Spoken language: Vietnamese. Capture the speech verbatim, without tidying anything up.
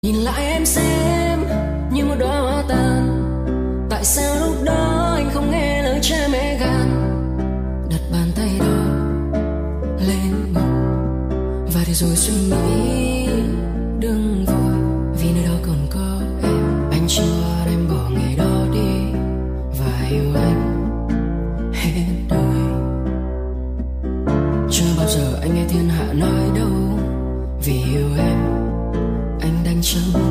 Nhìn lại em xem như một đóa hoa tàn. Tại sao lúc đó anh không nghe lời cha mẹ gan, đặt bàn tay đó lên ngực và để rồi suy nghĩ đừng vội, vì nơi đó còn có em. Anh chưa em bỏ ngày đó đi và yêu anh hết đời. Chưa bao giờ anh nghe thiên hạ nói đâu, vì yêu em anh đánh trống